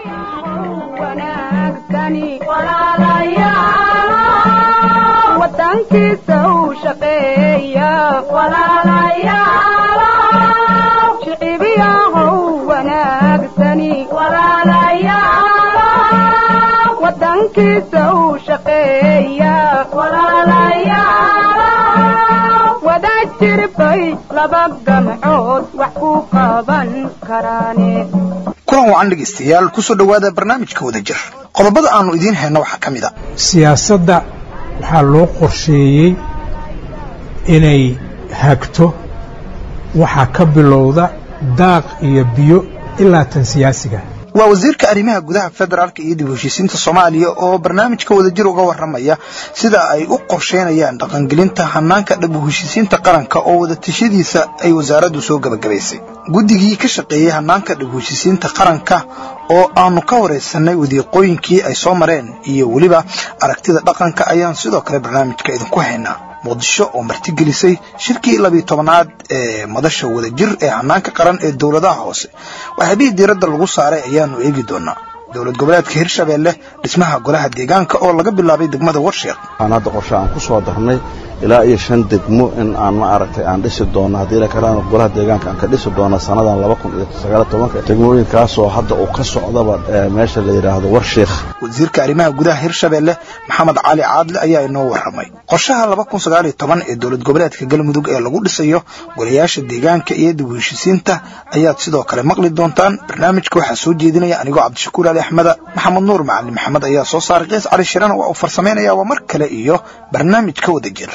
kulan wacan dhegeystayaal kusoo dhawaada barnaamijka wadajir qodobada aanu idiin hayno waxaa ka mid a siyaasadda waxaa loo qorsheeyey inay hagto waxaa ka bilowda daaq iyo biyo ilaa tan siyaasiga waa wasiirka arrimaha gudaha federaalka iyo dib u heshiisiinta Soomaaliya oo barnaamijka wadajir uga waramaya sida ay u qorsheynayaan dhaqangelinta hanaanka dib u heshiisiinta qaranka oo wada tashadiisa ay wasaaraddu soo gabagabaysay guddigii ka shaqeeyay hanaanka dib u heshiisiinta qaranka oo aanu ka wareysanay wadiiqooyinkii ay soo mareen iyo waliba aragtida dhaqanka ayaan sidoo kale barnaamijka idinku haynaa muqdisho oo martigelisay shirkii 12aad ee madasha wadajir ee hanaanka qaran ee dawladaha hoose waxaa diiradda lagu saaray ayaanu eegi doonaa dawlad goboleedka Hirshabeelle dhismaha golaha deegaanka oo laga bilaabay degmada Warshiiq hadda qorshe aan ku soo darnay ilaa iyo 5 degmo in aan ma aragtay aan dhisi doono hadii la kala golaha deegaanka aan ka dhisi doono sanadan 2019 degmooyinkaas oo hadda uu ka socdaba meesha la yiraahdo Warshiiq wasiirka arrimaha gudaha Hirshabeelle Maxamed Cali Caadle ayaa inoo waramay qorshaha 2019 ee dawlad goboleedka Galmudug ee lagu dhisayo golayaasha deegaanka iyo dib u heshiisiinta ayaa sidoo kale maqli doontaan barnaamijka waxa soo jeedinaya anigoo Cabdishakuur Ali Axmed Maxamed Nuur Macalin Maxamed ayaa soo saaray Qiis Cali Shirana oo farsameynaya waa mar kale iyo barnaamijka wadajir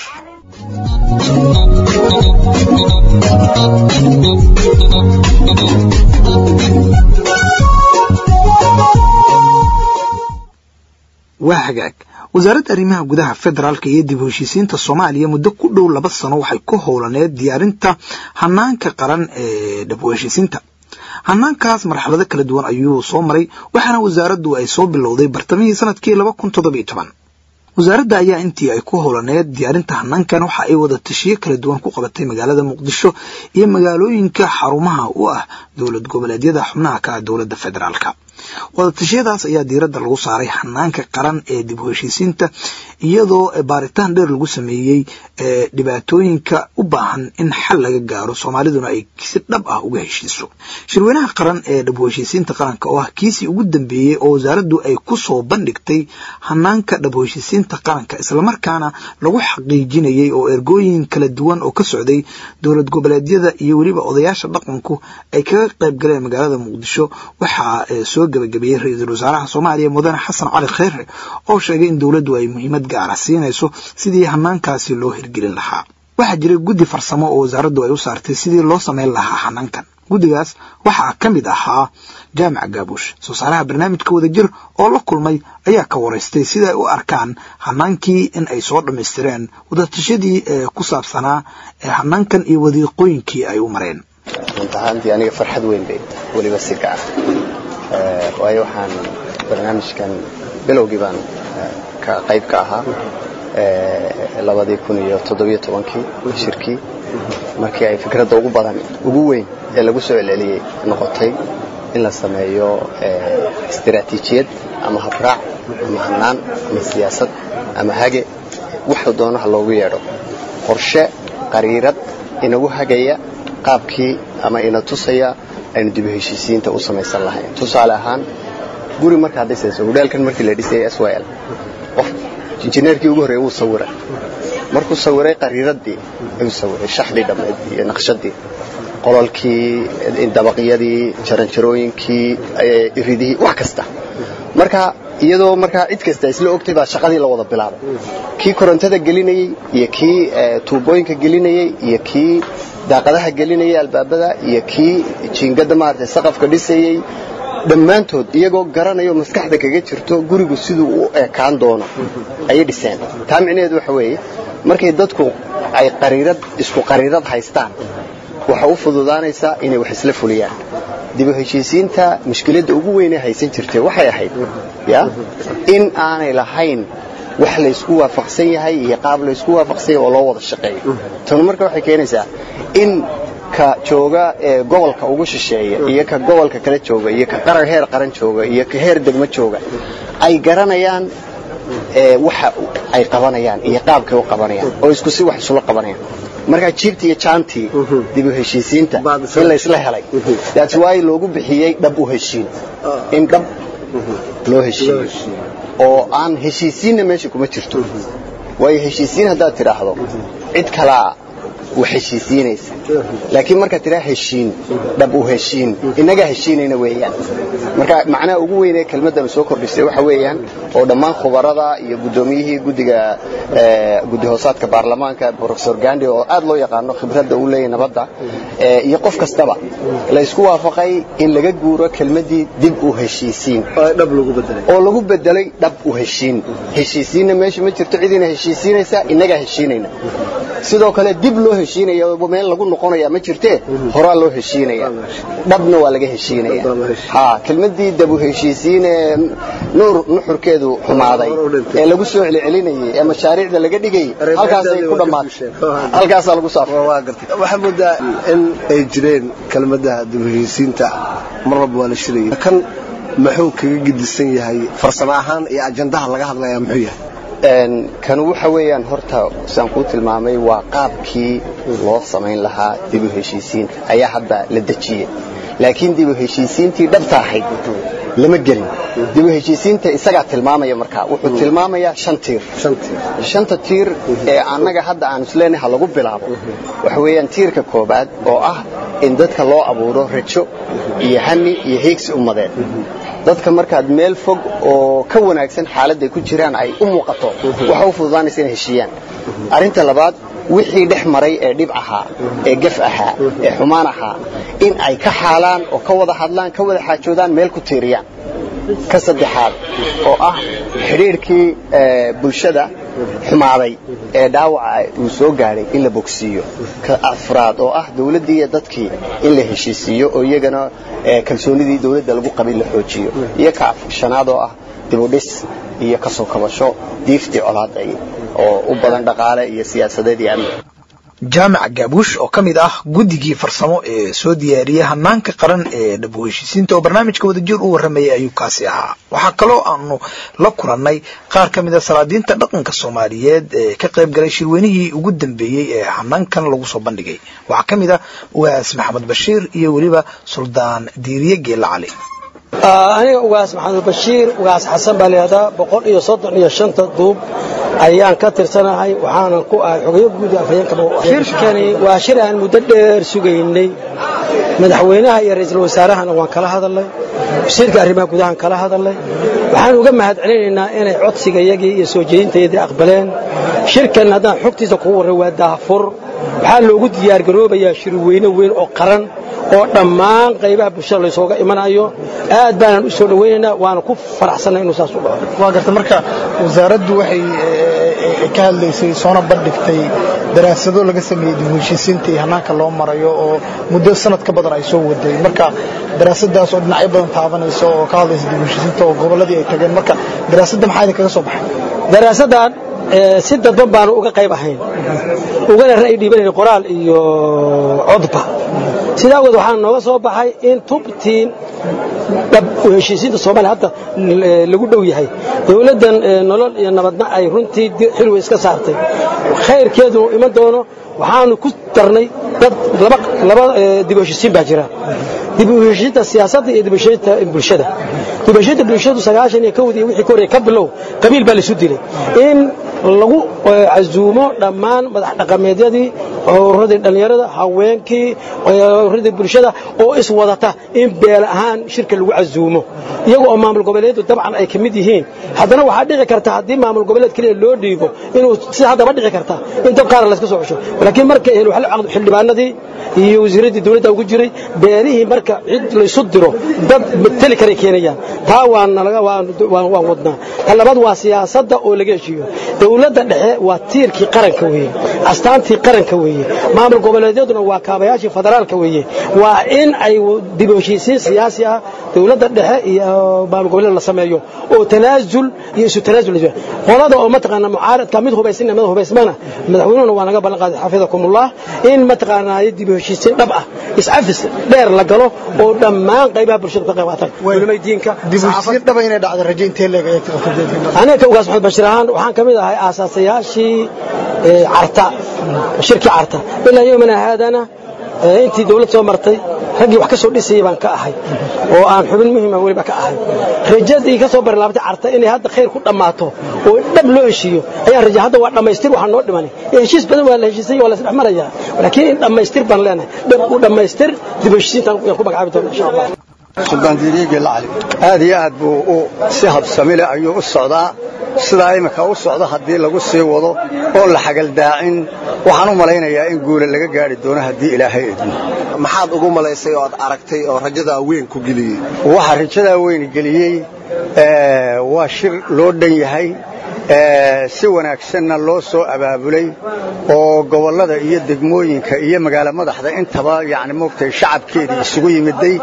وهاجاك وزارة arrimaha gudaha federaalka iyo dib u heshiisiinta Soomaaliya muddo ku dhow 2 sano waxay ku howlaneed diyaarinta hanaanka qaran ee dib u heshiisiinta hanaankaas marxalado kala duwan ayuu soo maray waxaana wasaaraddu ay soo bilowday bartamihii sanadkii 2017 wasaaradda ayaa intii ay ku howlaneed diyaarinta hanaankan waxa ay wada tashiye kala duwan ku qabatay magaalada Muqdisho iyo magaalooyinka xarumaha u ah dawlad goboleedyada xubnaha ka dawladda federaalka wada tashiyadaas ayaa diiradda lagu saaray hanaanka qaran ee dib u heshiisiinta iyadoo baaritaan dheer lagu sameeyay dhibaatooyinka u baahan in xal laga gaaro Soomaaliduna ay si dhab ah uga heshiiso shirweynaha qaran ee dib u heshiisiinta qaranka oo ah kiisi ugu dambeeyay oo wasaaraddu ay ku soo bandhigtay hanaanka dib u heshiisiinta qaranka isla markaana lagu xaqiijinayay oo ergooyin kala duwan oo ka socday dawlad goboleedyada iyo waliba odayaasha dhaqanku ay kaga qayb galeen magaalada Muqdisho waxa soo gabagabiyay ra'iisul wasaaraha Soomaaliya Mudane Xasan Cali Khayre oo sheegay in dawladdu ay muhiimad gaar ah siinayso sidii hanaankaasi loo hirgelin lahaa waxa jiray guddi farsamo oo wasaaraddu ay u saartay sidii loo sameyn lahaa hanaankan guddigaas waxa ka mid ahaa Jaamac Gaabush soo saaraha barnaamijka wadajir oo la kulmay ayaa ka wareystay sida ay u arkaan hanaankii in ay soo dhameystireen wada tashadii ku saabsanaa hanaankan iyo wadiiqooyinkii ay u mareen intaantii aniga farxad weyn bay waliba si gaar waayo waxaan barnaamijkan bilowgii baan ka qayb ka ahaa 2017 shirkii markii ay fikradda ugu weyn ee lagu soo celceliyay noqotay in la sameeyo istiraatiijiyad ama habraac ama hanaan ama siyaasad ama hage wuxuu doonaha loogu yeedho qorshe qariirad inagu hagaya qaabkii ama ina tusaya aynu dib u heshiisiinta u samaysan lahayn tusaale ahaan guri marka hadisayso hudheelkan markii la dhisay SYL qof injineerkii ugu horeeyay uu sawiray markuu sawiray qariiradii uu sawiray shaxdii dhammeed iyo naqshadii qolalkii dabaqyadii jaranjarooyinkii iridii wax kasta marka iyadoo marka cid kasta isla ogtay baa shaqadii la wada bilaabay kii korontada gelinayay iyo kii tuubooyinka gelinayay iyo kii daaqadaha gelinayay albaabada iyo kii jiingada maartay saqafka dhisayay dhammaantood iyagoo garanayo maskaxda kaga jirto gurigu siduu u ekaan doono ay dhiseen taa micnaheedu waxa weeye markay dadku ay isku qariirad haystaan waxa u fududaanaysa inay wax isla fuliyaan dib u heshiisiinta mushkiladda ugu weyn ee haysan jirtay waxay ahayd in aanay lahayn wax la isku waafaqsan yahay iyo qaab la isku waafaqsan oo loo wada shaqeeyo tan marka waxay keenaysaa in ka jooga gobolka ugu shisheeya iyo ka gobolka kala jooga iyo ka qaran heer qaran jooga iyo ka heer degmo jooga ay garanayaan waxa ay qabanayaan iyo qaabkay u qabanayaan oo isku si wax isula qabanayaan marka jiirtii iyo jaantii dib u heshiisiinta in la isla helay that's why loogu bixiyay dhab u heshiin in dhab loo heshiiyo oo aan heshiisiinna meesha kuma jirto way heshiisiin haddaad tiraahdo cid kala wax heshiisiinaysa laakiin marka tira heshiin dhab u heshiin inaga heshiinayna weeyaan marka macnaha ugu weyn ee kelmaddan soo kordhisay waxa weeyaan oo dhammaan khubarada iyo gudoomiyihii guddi hoosaadka baarlamaanka professor Gandhi oo aad loo yaqaan khibradda uu leeyahay nabadda iyo qof kastaba la isku waafaqay in laga guuro kelmadii dib u heshiisiin oo lagu bedelay dhab u heshiin heshiisiinna meesha ma jirto cidina heshiisiinaysa inaga heshiinayna sidoo kale dib loo heshiinayo meel lagu noqonayaa ma jirtee horaa loo heshiinaya dhabna waa laga heshiinaya kelmadii dib u heshiisiin nuxurkeedu xumaaday ee lagu soo celinayay ee mashaariicda laga dhigay halkaas ay ku dhamaatay halkaas lagu saafay waxa moodaa in ay jireen kelmadaha dib u heshiisiinta marba waa la shirayay kan muxuu kaga gidisan yahay farsamo ahaan iyo ajandaha laga hadlayaa muxuu yahay kan waxa weeyaan horta saan ku tilmaamay waa qaabkii loo sameyn lahaa dib u heshiisiin ayaa hadda la dajiyay laakiin dib u heshiisiintii dhabta ahayd lama gelin dib u heshiisiinta isaga tilmaamaya marka wuxuu tilmaamayaa 5 tiir ee anaga hadda aan isleenahay lagu bilaabo waxa weeyaan tiirka koobaad oo ah in dadka loo abuuro rajo iyo hani iyo heegsi ummadeed dadka markaad meel fog oo ka wanaagsan xaaladda ku jiraan ay u muuqato waxa uu fududaanaysa in heshiiyaan arinta labaad wixii dhex maray ee dhib ahaa ee gaf ahaa ee xumaan ahaa in ay ka xaalaan oo ka wada hadlaan ka wada xaajoodaan meel ku tiiriyaan ka saddexaad oo ah xiriirkii bulshada xumaaday ee dhaawaca uu soo gaaray in la bogsiiyo ka afraad oo ah dawladda iyo dadkii in la heshiisiyo oo iyagana kalsoonidii dawladda lagu qabin la xoojiyo iyo ka shanaad oo ah dib u dhis iyo ka soo kabasho diiftii colaaday oo u badan dhaqaale iyo siyaasadeed iyo amni jaamac gaabuush oo kamid ah guddigii farsamo ee soo diyaariyay hanaanka qaran ee dhab u heshiisiinta oo barnaamijka wadajir u waramayay ayuu kaasi ahaa waxaa kaloo aanu la kulannay qaar ka mid ah salaadiinta dhaqanka Soomaaliyeed ee ka qayb galay shirweynihii ugu dambeeyay ee hanaankan lagu soo bandhigay waxaa ka mid ah Ugaas Maxamed Bashiir iyo waliba Suldaan Diiriye Geela Cali aniga Ugaas Maxamed Bashiir Ugaas Xasan Baleeda 135 duub ayaan ka tirsanahay waxaan ku ahay xogeyo guud afayeenka shirkani waa shir aan muddo dheer sugaynay madaxweynaha iyo ra'iisul wasaarahana waan kala hadalnay shirka arrimaha gudaha kala hadalnay waxaan uga mahadcelinaynaa inay codsigayagii iyo soo jeedinteedii aqbaleen shirkan hadaan xogtiisa ku waray waa daafur waxaa loogu diyaar garoobayaa shirweyne weyn oo qaran oo dhammaan qaybaha bulshada la soo imanayo aad baan u soo dhaweynaynaa waana ku faraxsanahay inuu saas u dhaco waa garta marka wasaaraddu waxay ka hadlaysay soona bandhigtay daraasado laga sameeyay dib u heshiisiinta iyo hanaanka loo marayo oo muddo sanad ka badan ay soo waday marka daraasadaas oo dhinacyo badan taabanayso oo ka hadlaysa dib u heshiisiinta oo goboladii ay tageen marka daraasadda maxay kaga soo baxay daraasadan si dadban baan uga qayb ahayn ugana ra'yi dhiibanay qoraal iyo codba sidaa wada waxaan nooga soo baxay in tubtiin dhab u heshiisiinta Soomaaliya hadda lagu dhow yahay dawladdan nolol iyo nabadna ay runtii xilwa iska saartay khayrkeedu iman doono waxaanu ku darnay dad laba dib u heshiisiin baa jira dib u heshiisiinta siyaasadda iyo dib u heshiisiinta bulshada dib u heshiisiinta bulshadu 90 iyo kowdii wixii koreey ka bilow qabiil baa la isu dilay in lagu azuumo dhammaan madax dhaqameedyadii ururada dhalinyarada haweenkii ururada bulshada oo is wadata in beel ahaan shirka lagu azuumo iyaga oo maamul goboleedu dabcan ay kamid yihiin haddana waxa dhici karta hadii maamul goboleed kaliya loo dhiibo inuu si hadaba dhici karta in dad qaar la iska soo xusho laakiin marka ay waxa xildhibaanadii iyo wasiiradii dawladda ugu jiray beerihii marka cid la isu diro dad matali kare keenayaan taa waan wadnaa talabaad waa siyaasadda oo laga heshiiyo dawladda dhexe waa tiirkii qaranka weeye astaantii qaranka weeye maamul goboleedyaduna waa kaabayaashii federaalka weeye waa in ay dib u heshiisiin siyaasi ah dawladda dhexe iyo maamul goboleed la sameeyo oo tanaasul iyo isu tanaasul qolada oo mataqaana mucaaradka mid hubaysan mid hubaysmana madaxweynuhuna waa naga ballan qaaday xafidakumullah in mataqaana dib u heshiisiin dhab ah iscafis dheer la galo oo dhammaan qaybaha bulshada ka qayb qaataan culimada diinka dib u heshiisiin dhab inay dhacdo rajayntii leeg ay aniga ugaas maxamed bashir ahaan waxaan kamid ahay aasaasiyaashii carta shirki carta ilaa yoomana haadana intii dawlad soo martay ragii wax ka soo dhisay baan ka ahay oo aan xubin muhiim ah waliba ka ahay rajadii ka soo barlaabtay carta inay hadda khayr ku dhamaato oo dhab loo heshiiyo ayaa raja hadda waa dhamaystir waxa noo dhimanay heshiis badan waa la heshiisay oo la isdhex maraya laakiin in dhamaystir baan leenahay dhab u dhamaystir dib u heshiisintan ku magacaabi doona insha Allah Suldaan Diiriye Lacali aad iyo aad buu si habsami leh ayuu u socdaa sida imika u socdo hadii lagu sii wado oo la xagal daacin waxaan u malaynayaa in guul laga gaari doono hadii Ilaahay idmo maxaad ugu malaysay oo aad aragtay oo rajada weyn ku geliyay waxa rajada weyn geliyay waa shir loo dhan yahay si wanaagsanna loo soo abaabulay oo gobolada iyo degmooyinka iyo magaalo madaxda intaba yaani moogtay shacabkeedii isugu yimiday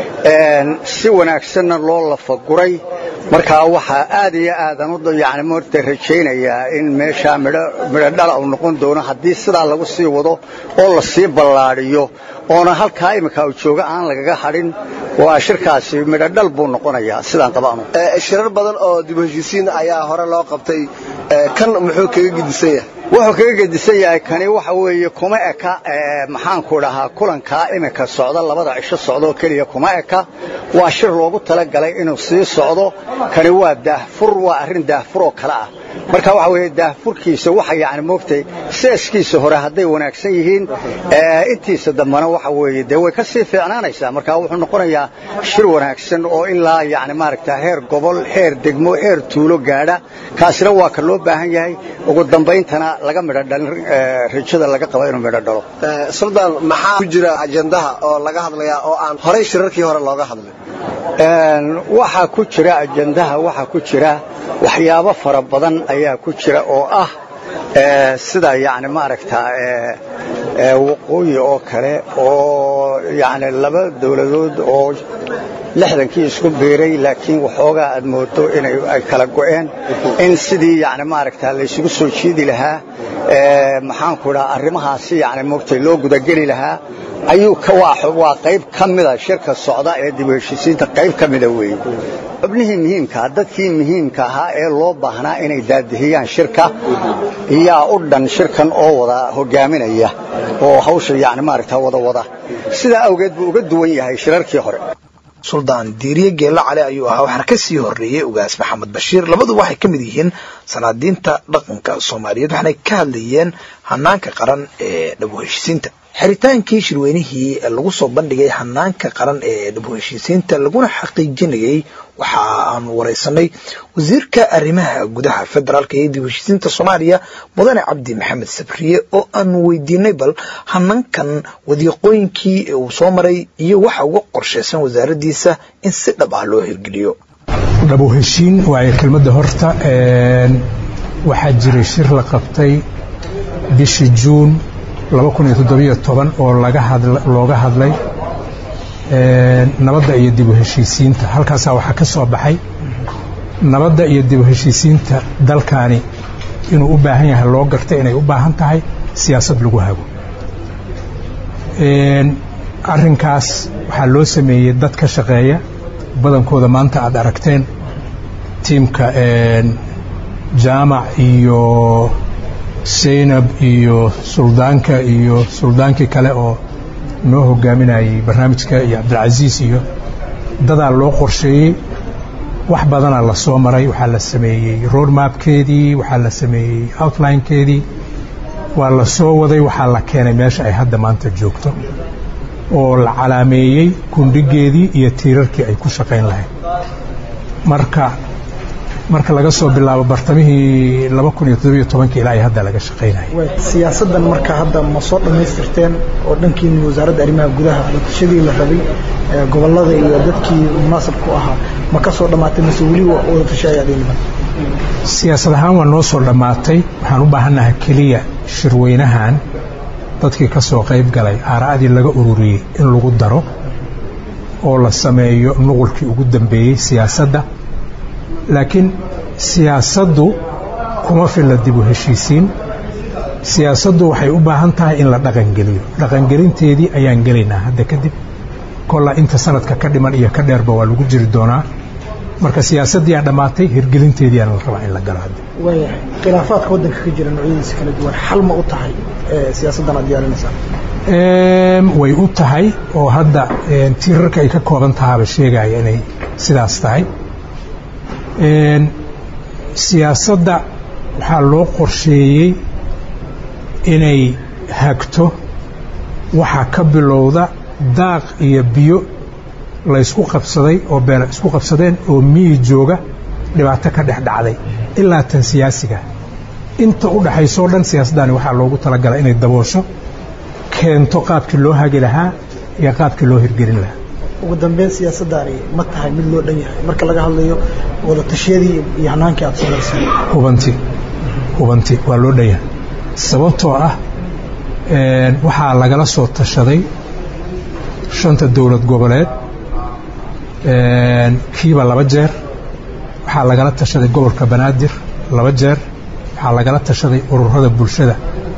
si wanaagsanna loo lafaguray marka waxa aad iyo aad u yaani moogtay rajaynayaa in meesha midho dhal uu noqon doono hadii sidaa lagu sii wado oo la sii ballaariyo oona halka imika uu jooga aan lagaga hadhin waa shirkaasi midho dhal buu noqonayaa sidaan qabaano shirar badan oo dib u heshiisiin ayaa hore loo qabtay kan muxuu kaga gidisan yahay wuxuu kaga gidisan yahay kani waxa weeye kuma eka maxaan ku dhahaa kulanka imika socda labada cisho socdo kaliya kuma eka waa shir loogu tala galay inuu sii socdo kani waa daahfur waa arrin daahfur oo kala ah marka waxa weeye daahfurkiisa waxa yaani moogtay seeskiisa hore haday wanaagsan yihiin intiisa dambana waxa weeye de way ka sii fiicnaanaysaa marka wuxuu noqonayaa shir wanaagsan oo ilaa yaani maaragtaa heer gobol heer degmo heer tuulo gaadha kaasina waa ka loo baahan yahay ugu dambayntana laga midho dhalin rajada laga qabo inuu midho dhalo Suldaan maxaa ku jira ajandaha oo laga hadlayaa oo aan horey shirarkii hore looga hadlay waxa ku jira ajandaha waxa ku jira waxyaabo fara badan ayaa ku jira oo ah sida yaani maaragtaa waqooyi oo kale oo yaani laba dawladood oo 60kii isku beeray laakiin waxoogaa aad moodo inay ay kala go'een in sidii yaani maaragtaa la isugu soo jiidi lahaa maxaan ku dhahaa arrimahaasi yaani moogtay loo gudageli lahaa ayuu ka waa qayb kamida shirka socda ee dib u heshiisiinta qayb kamida weeye xubnihii muhiimka dadkii muhiimka ahaa ee loo baahnaa inay daadihiyaan shirka iyo u dhan shirkan oo wada hogaaminaya oo hawsha yaani maaragtaa wada sida awgeed buu uga duwan yahay shirarkii hore Suldaan Diiriye Lacali ayuu ahaa waxna ka sii horeeyay ugaas Maxamed Bashir labadu waxay kamid yihiin sanaadiinta dhaqanka Soomaaliyeed waxna ka hadlayeen hanaanka qaran ee dib u heshiisiinta xeritaankii shirweynihii lagu soo bandhigay hanaanka qaran ee dib u heshiisiinta laguna xaqiijinayay waxa aan wareysanay wasiirka arrimaha gudaha federaalka ee dib u heshiisiinta Soomaaliya Mudane Cabdi Maxamed Sabriye oo aan weydiinay bal hanaankan wadiiqooyinkii uu soo maray iyo waxa ugu qorsheysan wasaaraddiisa in si dhab ah loo hirgeliyo dib u heshiin waa kelmadda horta waxa jiray shir la qabtay bishii June 2017 oo looga hadlay nabadda iyo dib u heshiisiinta halkaas waxa ka soo baxay nabadda iyo dib u heshiisiinta dalkani inuu u baahan yahay loo gartay inay u baahan tahay siyaasad lagu hago arrinkaas waxa loo sameeyay dad ka shaqeeya badankooda maanta aad aragteen tiimka jaamac iyo Zainab iyo suldaankii kale oo noo hogaaminayay barnaamijka iyo Cabdilcaziz iyo dadaa loo qorsheeyay wax badana la soo maray waxa la sameeyay road mapkeedii waxa la sameeyay outlinekeedii waa la soo waday waxa la keenay meesha ay hadda maanta joogto oo la calaameeyay kundhigeedii iyo tiirarkii ay ku shaqeyn lahayd marka laga soo bilaabo bartamihii 2017 ilaa hadda laga shaqeynay siyaasadan marka hadda ma soo dhameystirteen oo dhankii wasaaradda arrimaha gudaha dadshadii la rabay gobolada iyo dadkii munaasab ku ahaa ma ka soo dhamaatay mise weli wada tashaayadeen siyaasad ahaan waa noo soo dhamaatay waxaan u baahanahay kaliya shirweynahan dadkii ka soo qayb galay aaraadii laga ururiyay in lagu daro oo la sameeyo nuqulkii ugu dambeeyay siyaasadda laakiin siyaasaddu kuma filla dib u heshiisiin siyaasaddu waxay u baahan tahay in la dhaqangeliyo dhaqangelinteedii ayaan gelaynaa hadda kadib kolla inta sanadka ka dhiman iyo ka dheerba waa lagu jiri doonaa marka siyaasaddii aan dhammaatay hirgelinteedii aan la rabaa in la galo hadda waayahay khilaafaadka waddanka ka jira noocyadiisa kala duwan xal ma u tahay siyaasaddan aad diyaarinaysaa way u tahay oo hadda tiirarka ay ka kooban tahaaba sheegaya inay sidaas tahay siyaasadda waxaa loo qorsheeyey inay hagto waxaa ka bilowda daaq iyo biyo laysku qabsaday oo beela isku qabsadeen oo miyi jooga dhibaato ka dhex dhacday ilaa tan siyaasiga inta u dhaxaysoo dhan siyaasaddaani waxaa loogu talagalay inay daboosho keento qaabkii loo hagi lahaa iyo qaabkii loo hirgelin lahaa ugu dambeyn siyaasaddaani ma tahay mid loo dhan yahay marka laga hadlayo wada tashiyadii iyo hanaankii aad samaysay hubanti waa loo dhan yahay sababtoo ah waxaa lagala soo tashaday 5 dowlad goboleed kiiba 2 jeer waxaa lagala tashaday gobolka Banaadir 2 jeer waxaa lagala tashaday ururada bulshada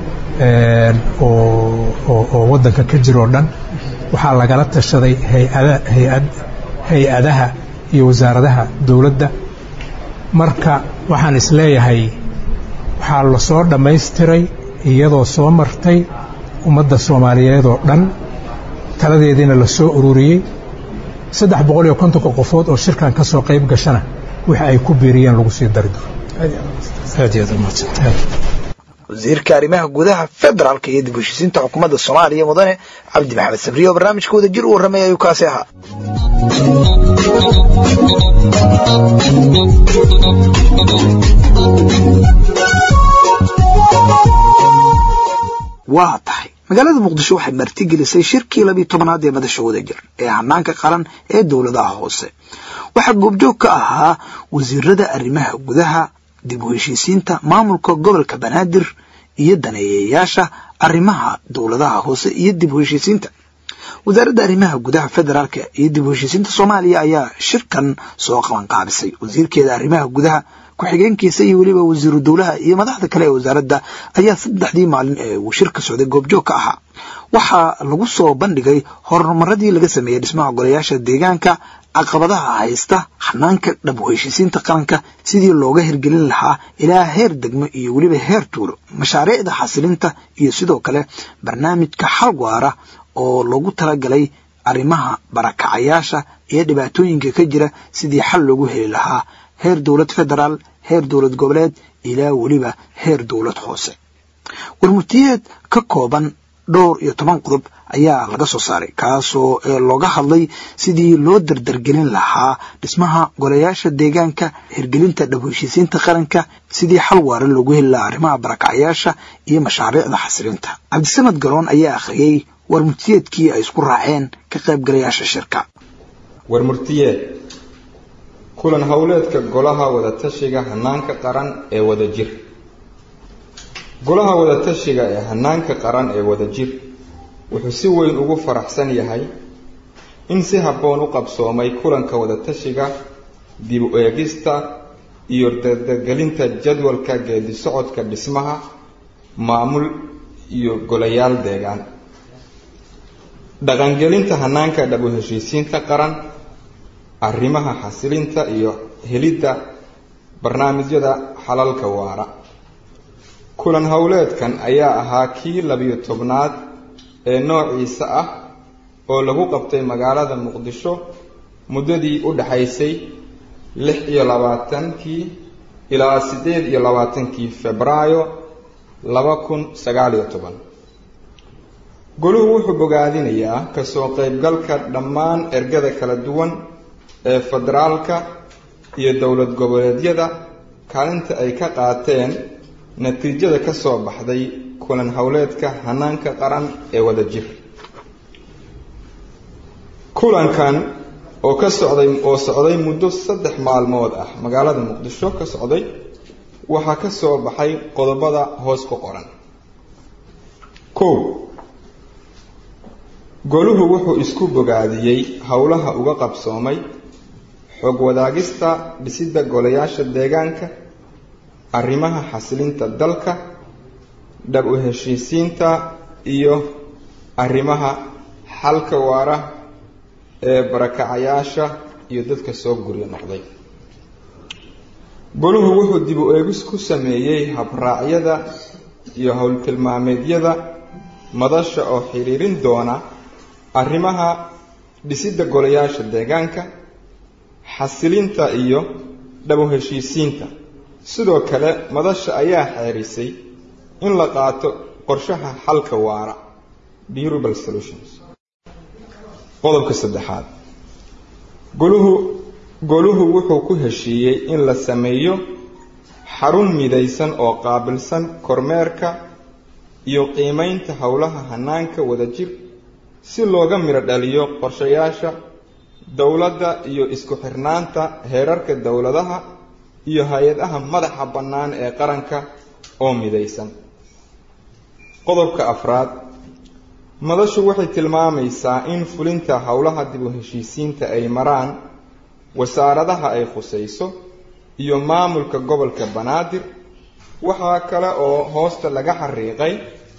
oo waddanka ka jira oo dhan waxaa lagala tashaday hay-adaha iyo wasaaradaha dowladda marka waxaan isleeyahay waxaa la soo dhammaystiray iyadoo soo martay ummadda Soomaaliyeed oo dhan taladeediina la soo ururiyey 350 qofood oo shirkan ka soo qayb gashana waxa ay ku biiriyeen lagu sii dari doono wasiirka arrimaha gudaha federaalka iyo dib u heshiisiinta xukuumadda Soomaaliya mudane Cabdi Maxamed Sabriyo barnaamijka wada jir u warramay ayuu kaasi ahaa waa tahay magaalada Muqdisho waxay martigelisay shirkii 12aad ee madasha wada jir ee hanaanka qaran ee dawladaha hoose waxa goobjoog ka ahaa wasiirada arrimaha gudaha dib u heshiisiinta maamulka gobolka Banaadir iyo daneeyayaasha arrimaha dawladaha hoose iyo dib u heshiisiinta wasaaradda arrimaha gudaha federaalka iyo dib u heshiisiinta Soomaaliya ayaa shirkan soo qaban qaabisay wasiirkeeda arrimaha gudaha ku-xigeenkiisa iyo waliba wasiiru dawlaha iyo madaxda kale ee wasaaradda ayaa 3 maalin ee uu shirka socday goobjoog ka ahaa waxaa lagu soo bandhigay horumaradii laga sameeyay dhismaha golayaasha deegaanka caqabadaha haysta hanaanka dhab u heshiisiinta qaranka sidii looga hirgelin lahaa ilaa heer degmo iyo waliba heer tuulo mashaariicda xasilinta iyo sidoo kale barnaamijka xal waara oo loogu talagalay arrimaha barakacayaasha iyo dhibaatooyinka ka jira sidii xal loogu heli lahaa heer dawlad federaal heer dawlad goboleed ilaa waliba heer dawlad hoose warmutiyeed ka kooban 12 qodob ayaa laga soo saaray kaasoo looga hadlay sidii loo dardargelin lahaa dhismaha golayaasha deegaanka hirgelinta dhab u heshiisiinta qaranka sidii xal waara loogu heli lahaa arrimaha barakacayaasha iyo mashaariicda xasilinta Cabdisamad Garoon ayaa akhriyay warmutiyeedkii ay isku raaceen ka qaybgalayaasha shirka warmutiyeed kulan hawleedka golaha wada tashiga hanaanka qaran ee wada jir golaha wada tashiga ee hanaanka qaran ee wada jir wuxuu si weyn ugu faraxsan yahay in si habboon u qabsoomay kulanka wada tashiga dib u eegista iyo dardargelinta jadwalka geedi socodka dhismaha maamul iyo golayaal deegaan dhaqangelinta hanaanka dhab u heshiisiinta qaran arrimaha xasilinta iyo helidda barnaamijyada xalalka waara kulan hawleedkan ayaa ahaa kii 12aad ee noociisa ah oo lagu qabtay magaalada Muqdisho muddadii u dhaxaysay 26 ilaa 28 Febraayo 2019 goluhu wuxuu bogaadinayaa ka soo qaybgalka dhammaan ergada kala duwan ee federaalka iyo dawlad goboleedyada kaalinta ay ka qaateen natiijada ka soo baxday kulan hawleedka hanaanka qaran ee wada jir kulankan oo socday muddo 3 maalmood ah magaalada Muqdisho ka socday waxaa ka soo baxay qodobada hoos ku qoran. goluhu wuxuu isku bogaadiyay hawlaha uga qabsoomay xog wadaagista dhisidda golayaasha deegaanka, arrimaha xasilinta dalka, dhab u heshiisiinta iyo arrimaha xalka waara ee barakacayaasha iyo dadka soo guryo noqday. goluhu wuxuu dib u eegis ku sameeyay habraacyada iyo howltilmaameedyada madasha oo xiriirin doona arrimaha dhisidda golayaasha deegaanka, xasilinta iyo dhab u heshiisiinta. sidoo kale madasha ayaa xeerisay in la qaato qorshaha xalka waara durable solutions. qodobka 3 goluhu wuxuu ku heshiiyey in la sameeyo xarun midaysan oo qaabilsan kormeerka iyo qiimeynta howlaha hanaanka wadajir si looga miro dhaliyo qorshayaasha dawladda iyo isku xirnaanta heerarka dawladaha iyo hay'adaha madaxa bannaan ee qaranka oo midaysan. qodobka 4 madashu waxay tilmaamaysaa in fulinta howlaha dib u heshiisiinta ay maraan wasaaradaha ay khusayso iyo maamulka gobolka Banaadir. waxaa kale oo hoosta laga xariiqay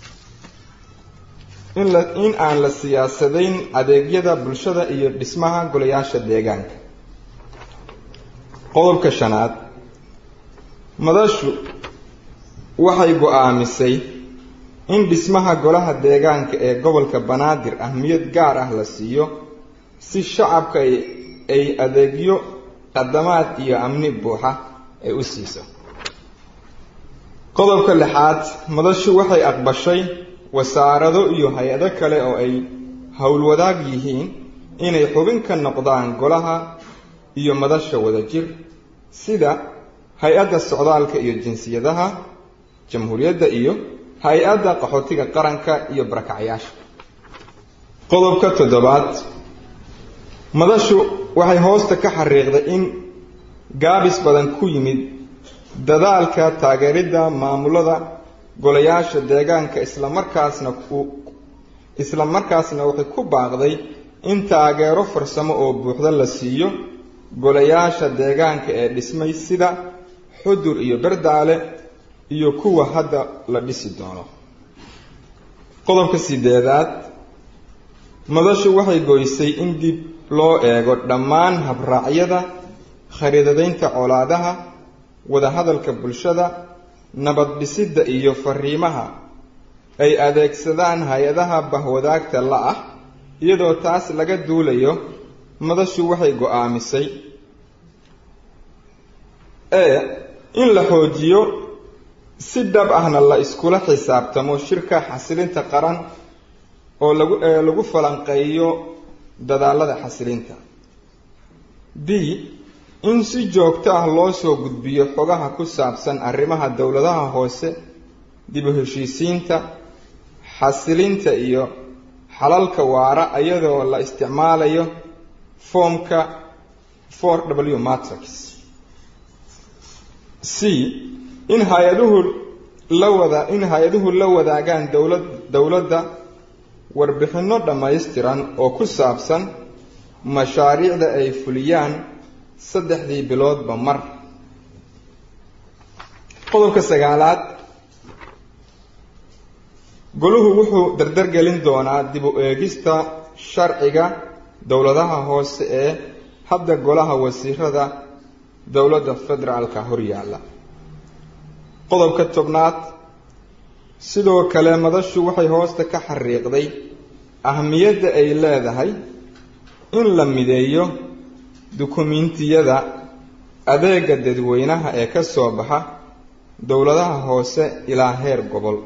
in aan la siyaasadayn adeegyada bulshada iyo dhismaha golayaasha deegaanka. qodobka 5 madashu waxay go'aamisay in dhismaha golaha deegaanka ee gobolka Banaadir ahmiyad gaar ah la siiyo si shacabka ay adeegyo qadamaad iyo amni buuxa ay u siiso. qodobka 6 madashu waxay aqbashay wasaarado iyo hay'ado kale oo ay howlwadaag yihiin inay xubin ka noqdaan golaha iyo madasha wadajir sida hay-adda socdaalka iyo jinsiyadaha jamhuuriyadda iyo hay-adda qaxootiga qaranka iyo barakacayaasha. qodobka 7 madashu waxay hoosta ka xariiqday in gaabis badan ku yimid dadaalka taageeridda maamulada golayaasha deegaanka isla markaasna waxay ku baaqday in taageero farsamo oo buuxda la siiyo golayaasha deegaanka ee dhismay sida Xudur iyo Bardaale iyo kuwa hadda la dhisi doono. qodobka 8 madashu waxay goysay in dib loo eego dhammaan habraacyada khariidadeynta colaadaha, wada hadalka bulshada, nabad dhisidda iyo fariimaha ay adeegsadaan hay-adaha bahwadaagta la ah. iyadoo taas laga duulayo madashu waxay go'aamisay in la xoojiyo si dhab ahna la iskula xisaabtamo shirka xasilinta qaran oo lagu falanqeeyo dadaalada xasilinta. in si joogto ah loo soo gudbiyo xogaha ku saabsan arrimaha dawladaha hoose, dib u heshiisiinta, xasilinta iyo xalalka waara iyadoo la isticmaalayo foomka 4W matrix. in hay-aduhu la wadaagaan dawladda warbixinno dhammaystiran oo ku saabsan mashaariicda ay fuliyaan 3 biloodba mar. qodobka 9 goluhu wuxuu dardargelin doonaa dib u eegista sharciga dawladaha hoose ee hadda golaha wasiirada dawladda federaalka horyaala. qodobka 10 sidoo kale madashu waxay hoosta ka xariiqday ahmiyadda ay leedahay in la mideeyo dukumiintiyada adeega dadweynaha ee ka soo baxa dawladaha hoose ilaa heer gobol.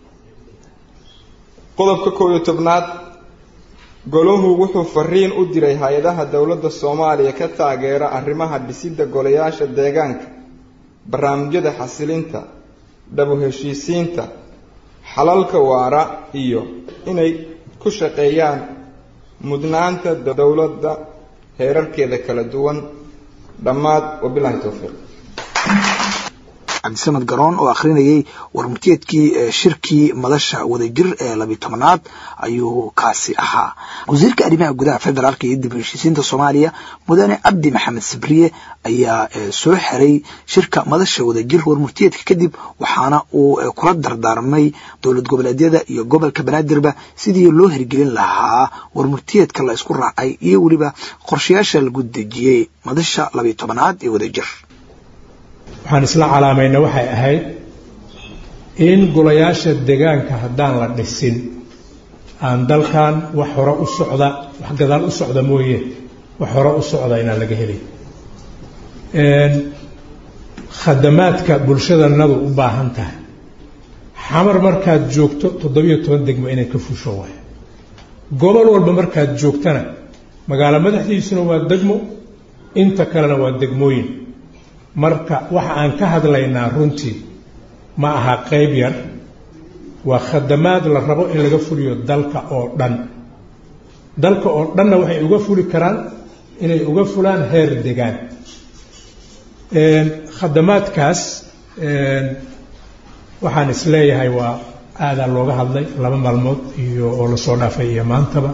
qodobka 11 goluhu wuxuu fariin u diray hay-adaha dawladda Soomaaliya ka taageera arrimaha dhisidda golayaasha deegaanka, barnaamijyada xasilinta, dhab u heshiisiinta, xalalka waara iyo inay ku shaqeeyaan mudnaanta heerarkeeda kala duwan dhammaad wabillahi tawfiiq. cabdisamad garoon oo akhrinayay warmurtiyeedkii shirkii madasha wadajir ee 12aad ayuu kaasi ahaa. wasiirka arrimaha gudaha federaalka iyo dib u heshiisiinta Soomaaliya mudane Cabdi Maxamed Sabriye ayaa soo xiray shirka madasha wadajir warmurtiyeedka kadib waxaana uu kula dardaarmay dowlad goboleedyada iyo gobolka Banaadirba sidii loo hirgelin lahaa warmurtiyeedka la isku raacay iyo waliba qorshayaasha lagu dejiyay madasha 12aad ee wadajir. waxaan isla calaamayna waxay ahayd in golayaasha deegaanka haddaan la dhisin aan dalkan wax hore u socda wax gadaal u socda mooye wax hore u socda inaan laga helin. khadamaadka bulshadanadu u baahan tahay xamar markaad joogto 17 degmo inay ka fusho waay. gobol walba markaad joogtana magaalo madaxdiisuna waa degmo inta kalena waa degmooyin. marka waxa aan ka hadlaynaa runtii ma aha qayb yar waa khadamaad la rabo in laga fuliyo dalka oo dhan. dalka oo dhanna waxay uga fuli karaan inay uga fulaan heer degaan. khadamaadkaas waxaan isleeyahay waa aadaa looga hadlay 2 maalmood iyo oo la soo dhaafay iyo maantaba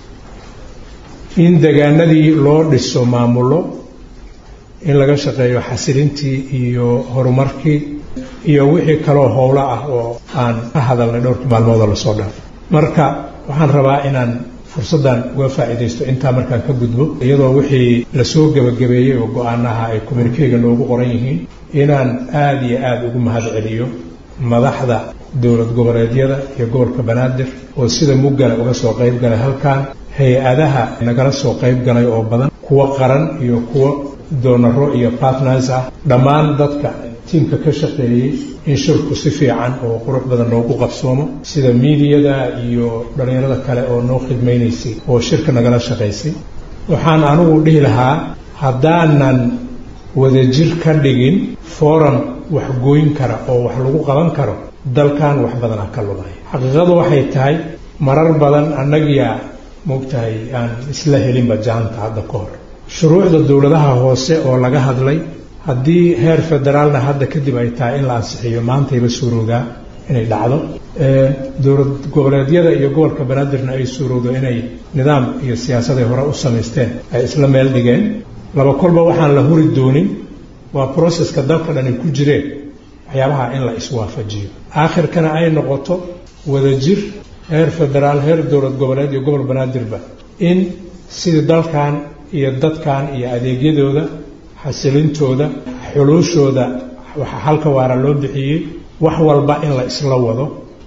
in degaanadii loo dhiso maamulo in laga shaqeeyo xasilintii iyo horumarkii iyo wixii kaloo howlo ah oo aan ka hadalnay dhowrkii maalmood la soo dhaafay. marka waxaan rabaa inaan fursaddan uga faa'iidaysto intaa markaan ka gudbo iyadoo wixii la soo gabagabeeyey oo go'aanaha ay communique-ga noogu qoran yihiin inaan aad iyo aad ugu mahadceliyo madaxda dowlad goboleedyada iyo gobolka Banaadir oo sida mugala uga soo qayb galay halkan, hay-adaha nagala soo qayb galay oo badan, kuwa qaran iyo kuwa doonaro iyo partners ah, dhammaan dadka tiimka ka shaqeeyay in shirku si fiican oo qurux badan loogu qabsoomo, sida miidiyada iyo dhalinyarada kale oo noo khidmaynaysay oo shirka nagala shaqaysay. waxaan anigu dhihi lahaa haddaanan wadajir ka dhigin forum wax gooyin kara oo wax lagu qaban karo dalkan wax badan ka lumay. xaqiiqadu waxay tahay marar badan annagiya moogtahay aan isla helinba jaanta hadda ka hor shuruucda dowladaha hoose oo laga hadlay haddii heer federaalna hadda kadib ay tahay in la ansixiyo maantayba suuroodaa inay dhacdo. dowlad goboleedyada iyo gobolka Banaadirna ay suuroodo inay nidaam iyo siyaasad ay hore u samaysteen ay isla meel dhigeen. laba kolba waxaan la huri doonin waa processka dalka dhan ku jireen waxyaabaha in la iswaafajiyo aakhirkana ay noqoto wadajir heer federaal heer dowlad goboleed iyo gobol Banaadirba in sida dalkan iyo dadkan iyo adeegyadooda xasilintooda xuluushooda waxa halka waara loo bixiyay wax walba in la isla wado.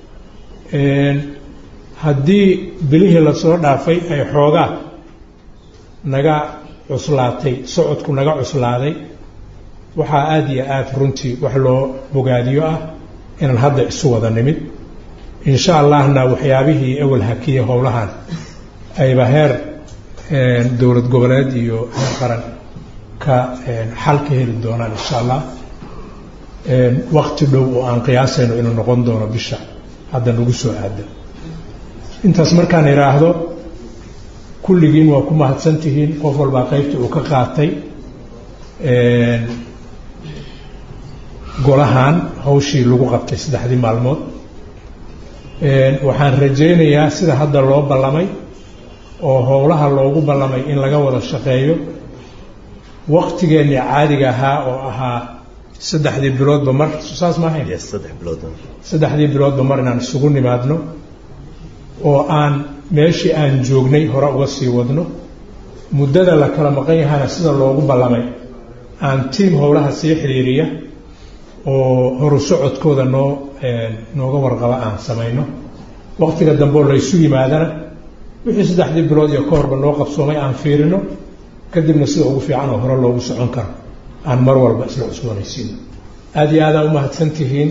haddii bilihii la soo dhaafay ay xoogaa naga cuslaatay socodku naga cuslaaday waxaa aad iyo aad runtii wax loo bogaadiyo ah inaan hadda isu wada nimid insha Allahna waxyaabihii awal hakiye howlahan ayba heer dowlad goboleed iyo heer qaran ka xal ka heli doonaan insha Allah waqti dhow oo aan qiyaasayno inuu noqon doono bisha hadda nagu soo aada. intaas markaan iraahdo kulligiin waa ku mahadsantihiin qof walba qaybtii uu ka qaatay golahan hawshii lagu qabtay 3 maalmood. waxaan rajaynayaa sida hadda loo ballamay oo howlaha loogu ballamay in laga wada shaqeeyo waqtigeennii caadiga ahaa oo ahaa 3 biloodba mar saas ma ahayn 3 biloodba mar inaan isugu nimaadno oo aan meeshii aan joognay hore uga sii wadno muddada la kala maqan yahana sida loogu ballamay aan tiim howlaha sii xiriiriya oo horu socodkooda nooga warqaba aan samayno waqtiga dambe oo la isu yimaadana wixii 3 bilood iyo ka horba noo qabsoomay aan fiirino kadibna sida ugu fiican oo hore loogu socon karo aan mar walba isla cusboonaysiino. aad iyo aad u mahadsantihiin.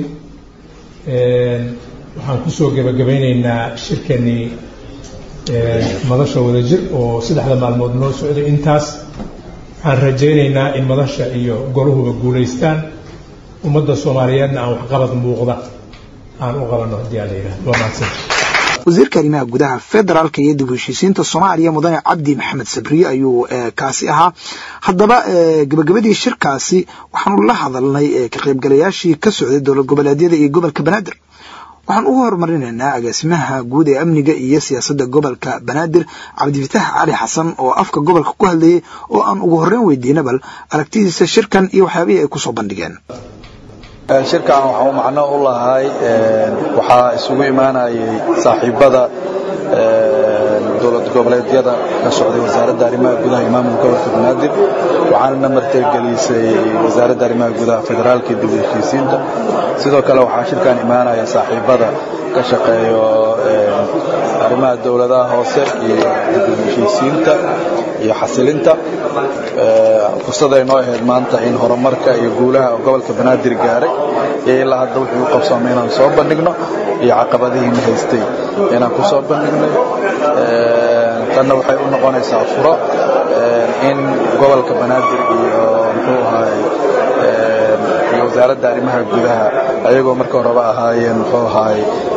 waxaan ku soo gabagabeynaynaa shirkeenii madasha wadajir oo 3 maalmood noo socday. intaas waxaan rajaynaynaa in madasha iyo goluhuba guulaystaan ummadda Soomaaliyeedna aan wax qabad muuqda aan u qabanno haddii aan yiraahdo. waa mahadsantihiin. wasiirka arrimaha gudaha federaalka iyo dib u heshiisiinta Soomaaliya mudane Cabdi Maxamed Sabriye ayuu kaasi ahaa haddaba gabagabadii shirkaasi waxaanu la hadalnay ka qaybgalayaashii ka socday dowlad goboleedyada iyo gobolka Banaadir waxaan ugu hormarinaynaa agaasimaha guud ee amniga iyo siyaasadda gobolka Banaadir Cabdifataax Cali Xasan oo afka gobolka ku hadlayay oo aan ugu horreyn weydiinay bal aragtidiisa shirkan iyo waxyaabihii ay ku soo bandhigeen shirkan waxa uu macno u lahay waxa isugu imaanayay saaxiibada dowlad goboleedyada ka socday wasaaradda arrimaha gudaha iyo maamulka gobolka Banaadir waxaana martigelisay wasaaradda arrimaha gudaha federaalka iyo dib u heshiisiinta sidoo kale waxa shirkan imaanaya saaxiibada ka shaqeeyo arrimaha dowladaha hoose iyo dib u heshiisiinta iyo xasilinta fursad ay noo ahayd maanta in horumarka iyo guulaha gobolka Banaadir gaaray ilaa hadda wuxuu qabsoomay inaan soo bandhigno iyo caqabadihii haystay inaan ku soo bandhignay tanna waxay u noqonaysaa furo in gobolka Banaadir iyo muxuu ahaay iyo wasaaradda arrimaha gudaha ayagoo marka horeba ahaayeen muxuu ahaay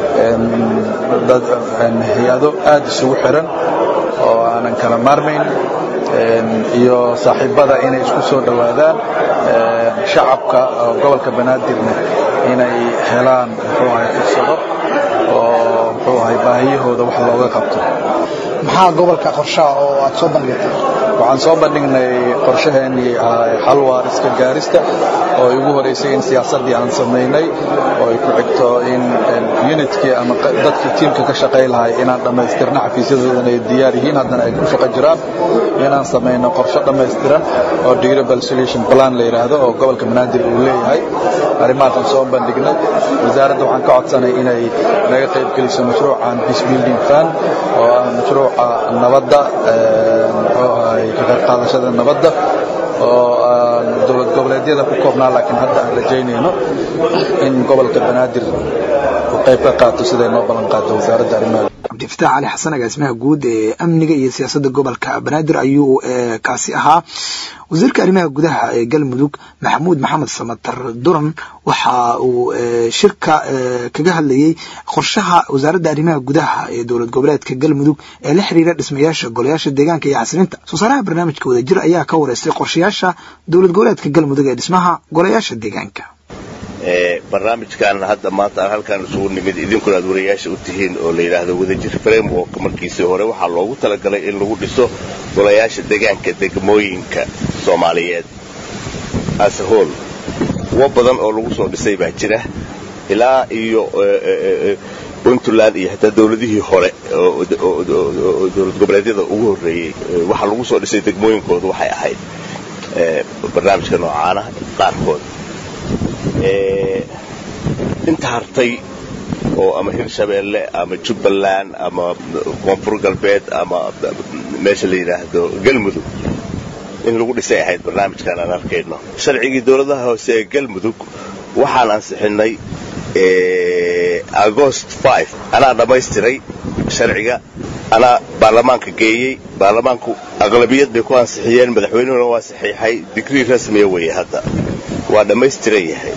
dad hay'ado aad isugu xiran oo aanan kala maarmayn iyo saaxiibada inay isku soo dhawaadaan shacabka gobolka Banaadirna inay helaan muxuu ahaay fursado oo muxuu ahaay baahiyahooda wax looga qabto maxaa gobolka qorshaha oo aad soo bandhigtay waxaan soo bandhignay qorshaheenii xal waariska gaarista oo ugu horeysay in siyaasadii aan sameynay oo ay ku xigto in unitki ama dadkii tiimka ka shaqeey lahay inaan dhameystirno xafiisyadooda ay diyaar yihiin haddana ay ku shaqo jiraan inaan sameyno qorshe dhameystiran oo durable solution plan la yiraahdo oo gobolka Banaadir uu leeyahay arrimahan soo bandhignay wasaaradda waxaan ka codsanay inay naga qayb geliso mashruucan peace building fund oo mashruuca nabadda ka qaadashada nabadda oo dowlad goboleedyada ku koobnaa laakiin hadda aan rajaynayno in gobolka Banaadir uu qayb ka qaato sida noo balan qaato wasaaradda arrimaha Cabdifataax Cali Xasan agaasimaha guud ee amniga iyo siyaasadda gobolka Banaadir ayuu kaasi ahaa wasiirka arrimaha gudaha ee Galmudug Maxamuud Maxamed Samatar Duran waxa uu shirka kaga hadlayay qorshaha wasaaradda arrimaha gudaha ee dowlad goboleedka Galmudug ee la xiriira dhismayaasha golayaasha deegaanka iyo xasilinta soo saaraha barnaamijka wadajir ayaa ka wareystay qorshayaasha dowlad goboleedka Galmudug ee dhismaha golayaasha deegaanka barnaamijkan hadda maanta halkan isugu nimid idinkuna aad wariyaasha u tihiin oo la yiraahdo wadajir framework markiisii hore waxaa loogu talagalay in lagu dhiso golayaasha deegaanka degmooyinka Soomaaliyeed as a whole kuwa badan oo lagu soo dhisay baa jira ilaa iyo Puntland iyo hatta dawladihii hore oo dowlad goboleedyada ugu horeeyay waxa lagu soo dhisay degmooyinkooda waxay ahayd barnaamijka noocaana qaarkood inta hartay oo ama Hirshabeelle ama Jubbaland ama Koonfur Galbeed ama meesha la yiraahdo Galmudug in lagu dhisay ahayd barnaamijkan aan arkayno sharcigii dawladaha hoose ee Galmudug waxaan ansixinay August 5 ana dhamaystiray sharciga ana baarlamaanka geeyay baarlamaanku aqlabiyad bay ku ansixiyeen madaxweynuhuna waa saxiixay digrii rasmi ah way hadda waa dhamaystiran yahay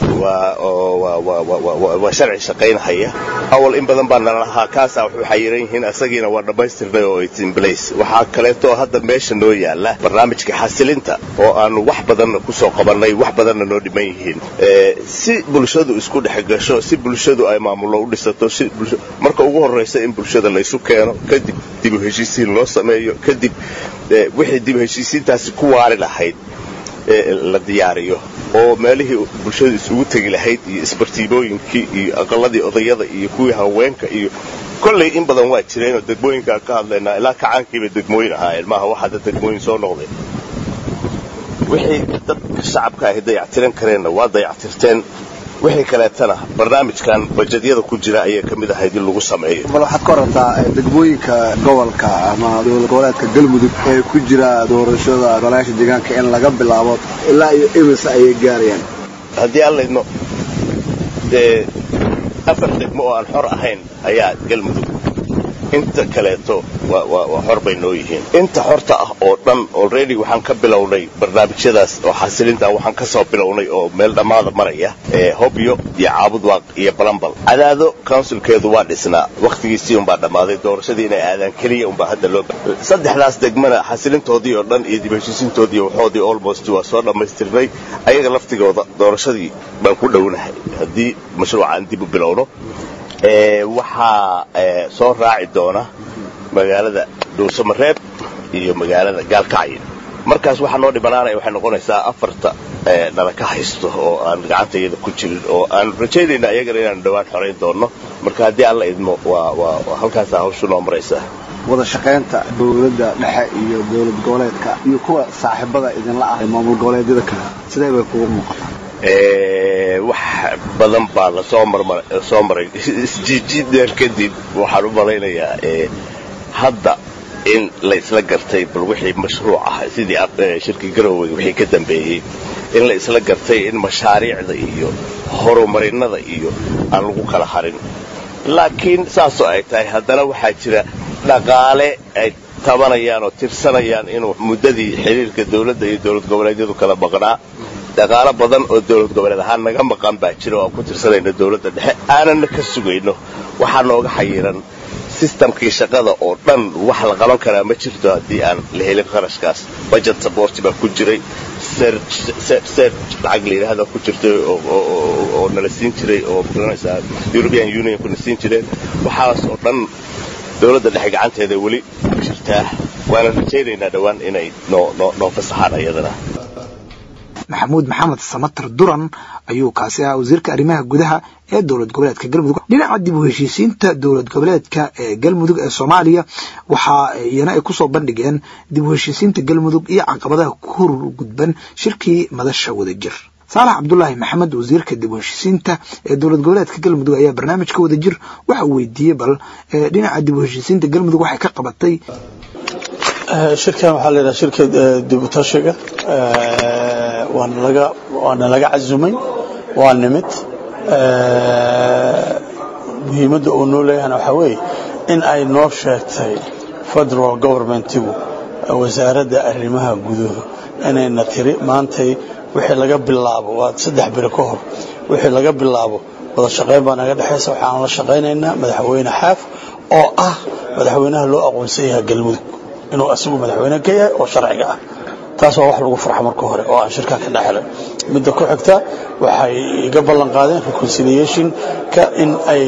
waa sharci shaqeynaya awal in badan baan lahaa kaasa wuxuu xayiran yihiin asagiina waa dhamaystirnay oo it's in place waxa kale oo hadda meesha noo yaala barnaamijka xasilinta oo aan wax badan ku soo qabanay wax badan noo dhiman yihiin si bulshadu isku dhaxgasho si bulshadu ay maamulo u dhisato si marka ugu horeysa in bulshada la isu keeno kadib dib u heshiisiin loo sameeyo kadib wixii dib u heshiisiintaasi ku waari lahayd la diyaariyo oo meelihii bulshadu isugu tagi lahayd iyo isbartiibooyinkii iyo aqalladii odayada iyo kuwii haweenka iyo kolley in badan waa jireen degmooyinka ka hadlayna ilaa kacaankiiba degmooyin ahaayeen maaha waxa dad degmooyin soo noqday wixii dadka shacabka ay dayactiran kareenna waa dayactirteen wixii kaleetana barnaamijkan bajedyada ku jira ayaa kamid ahayd in lagu sameeyo bal waxaad ka warantaa degmooyinka gobolka ama dowlad goboleedka Galmudug ee ku jira doorashada golayaasha deegaanka in laga bilaabo ilaa iyo imisa ay gaarayaan haddii aan leedno afar degmo oo aan xor ahayn ayaa Galmudug inta kaleeto waa xor bay noo yihiin inta xorta ah oo dhan already waxaan ka bilownay barnaamijyadaas oo xasilinta waxaan ka soo bilownay oo meel dhammaada maraya hobyo iyo caabudwaaq iyo balambal cadaado councilkeedu waa dhisnaa waqtigiisii unbaa dhammaaday doorashadii inay aadaan keliya unbaa hadda loo saddexdaas degmana xasilintoodii oo dhan iyo dib heshiisiintoodii waxoodii almost waa soo dhammaystirnay ayaga laftigooda doorashadii baan ku dhownahay haddii mashruucaan dib u bilowno waxaa soo raaci doona magaalada dhuusamareeb iyo magaalada gaalkacyo markaas waxaa noo dhibanaanaya waxay noqonaysaa afarta nala ka haysto oo aan gacanta iyada ku jirin oo aan rajaynayna iyagana inaan dhawaan xorayn doonno marka haddii alla idmo waa halkaasaa hawshu noo maraysaa wada shaqaynta dawladda dhexe iyo dawlad goboleedka iyo kuwa saaxiibada idinla ah ee maamul goboleedyada kale sidee bay kugu muuqataa wax badan baa la soo maray isjiijiideen kadib waxaan u malaynayaa hadda in la isla gartay bal wixii mashruuc ah sidii shirki garowga wixii ka dambeeyey in la isla gartay in mashaariicda iyo horumarinada iyo aan lagu kala harin laakiin saasoo ay tahay haddana waxaa jira dhaqaale ay tabanayaan oo tirsanayaan inuu muddadii xiriirka dawladda iyo dawlad goboleedyadu kala maqnaa dhaqaalo badan oo dawlad goboleed ahaan naga maqan baa jira oo aan ku tirsanayno dawladda dhexe aanana ka sugayno waxaa nooga xayiran systemkii shaqada oo dhan wax la qaban karaa ma jirto haddii aan la helin qarashkaas budget support baa ku jiray lacag la yidhaahda ku jirtay oo nala siin jiray oo garanaysaa European Union kuna siin jireen waxaas oo dhan dawladda dhexe gacanteeda weli ku jirtaa waana rajaynaynaa dhawaan inay noo fasaxaan iyadana maxamuud maxamed samatar duran ayuu kaasi ahaa wasiirka arrimaha gudaha ee dowlad goboleedka galmudug dhinaca dib u heshiisiinta dowlad goboleedka ee galmudug ee Soomaaliya waxa iyana ay ku soo bandhigeen dib u heshiisiinta galmudug iyo caqabadaha ku hor gudban shirkii madasha wadajir Saalax Cabdullaahi Maxamed wasiirka dib u heshiisiinta ee dowlad goboleedka galmudug ayaa barnaamijka wadajir waxa uu weydiiyay bal dhinaca dib u heshiisiinta galmudug waxay ka qabatay shirkan waxaa la yiraahdaa shirka dib u tashiga waana laga cazumay waa nimid muhiimadda uu noo leeyahay waxa weeye in ay noo sheegtay federal governmentigu wasaaradda arrimaha gudaha inayna tiri maantay wixii laga bilaabo waa 3 bil ka hor wixii laga bilaabo wada shaqeyn baa naga dhaxaysa waxaan la shaqeynaynaa madaxweyne xaaf oo ah madaxweynaha loo aqoonsan yahay galmudug inuu asagu madaxweyne ka yahay oo sharciga ah taas waa wax lagu farxo marka hore oo aan shirka ka dhaxlay midda ku xigta waxay iga ballan qaadeen reconciliation ka in ay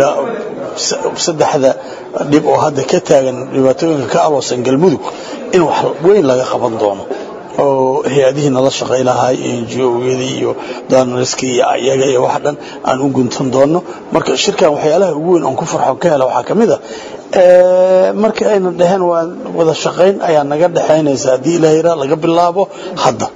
saddexda dib oo hadda ka taagan dhibaatooyinka ka aloosan galmudug in wax weyn laga qaban doono oo hay'adihi nala shaqeynahay NGO-yada iyo donorska iyo ayaga iyo wax dhan aan u guntan doono marka shirkan waxyaalaha ugu weyn aan ku farxo ka helo waxa kamid ah marka ayna dhahan waa wada shaqeyn ayaa naga dhaxaynaysa hadii ilaahay laga bilaabo hadda